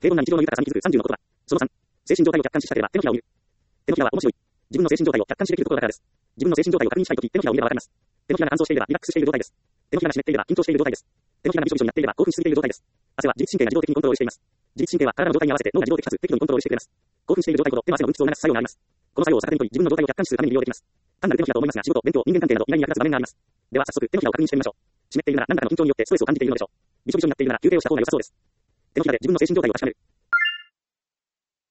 平凡な日常の豊かさに気づく30の言葉。その3、精神状態を客観視したければ手のひらを見る。手のひらは面白い。自分の精神状態を客観視できるところだからです。自分の精神状態を確認したいとき、手のひらを見ればわかります。手のひらが乾燥していればリラックスしている状態です。手のひらが湿っていれば緊張している状態です。手のひらがびしょびしょになっていれば興奮しすぎている状態です。汗は自律神経が自動的にコントロールしています。自律神経は体の状態に合わせて脳が自動的かつ適度にコントロールしてくれます。興奮している状態ほど手の汗の分泌を促す作用があります。この作用を逆手に取り自分の状態を客観視するために利用できます。単なる手のひらと思いますが、仕事、勉強、人間関係など依頼に役立つ場面があります。では早速手のひらを確認してみましょう。湿っているなら何らかの緊張によってストレスを感じているのでしょう。びしょびしょになっているなら休憩をした方が良さそうです。手のひらで自分の精神状態を確かめる。